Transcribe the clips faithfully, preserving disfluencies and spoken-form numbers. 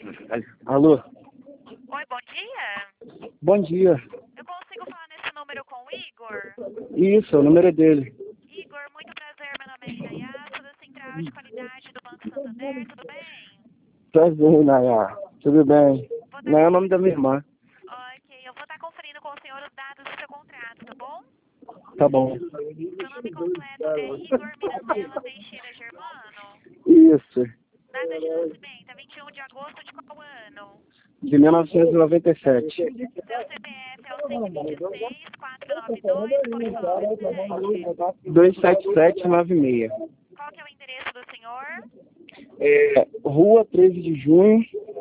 Alô? Oi, bom dia. Bom dia. Eu consigo falar nesse número com o Igor? Isso, o número é dele. Igor, muito prazer, meu nome é Inayá, sou da Central de Qualidade do Banco Santander, tudo bem? Prazer, Nayá. Tudo bem? Vou Não é o tá... nome da minha irmã. Ok, eu vou estar conferindo com o senhor os dados do seu contrato, tá bom? Tá bom. Seu nome completo é Igor Mirandela Teixeira Germano. Isso. Data de nascimento é vinte e um de agosto de qual ano? De mil novecentos e noventa e sete. Seu C P F é o cento e vinte e seis, quatrocentos e noventa e dois, qual que é o presidente? dois sete sete nove seis. Qual que é o endereço do senhor? É, Rua treze de junho,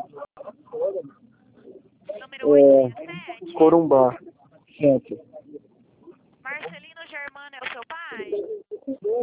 Número oitocentos e é, sessenta e sete? Corumbá, centro. Marcelino Germano é o seu pai?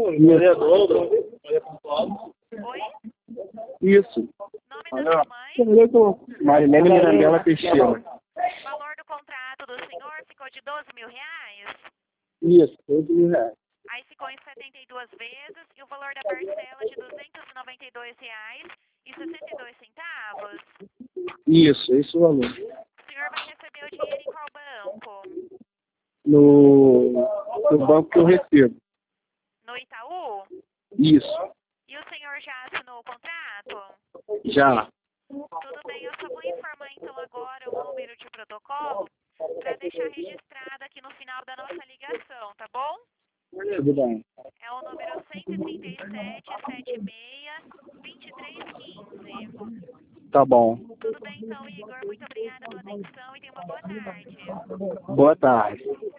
Oi? Isso. Nome da sua mãe? Marilene Mirandela Teixeira. O valor do contrato do senhor ficou de doze mil reais? Isso, doze mil reais. Aí ficou em setenta e duas vezes e o valor da parcela de duzentos e noventa e dois reais e sessenta e dois centavos? Isso, esse é o valor. O senhor vai receber o dinheiro em qual banco? No, no banco que eu recebo. No Itaú? Isso. E o senhor já assinou o contrato? Já. Tudo bem, eu só vou informar então agora o número de protocolo para deixar registrado aqui no final da nossa ligação, tá bom? Tudo bem. É o número cento e trinta e sete, setenta e seis, vinte e três quinze. Tá bom. Tudo bem então, Igor. Muito obrigada pela atenção e tenha uma boa tarde. Boa tarde.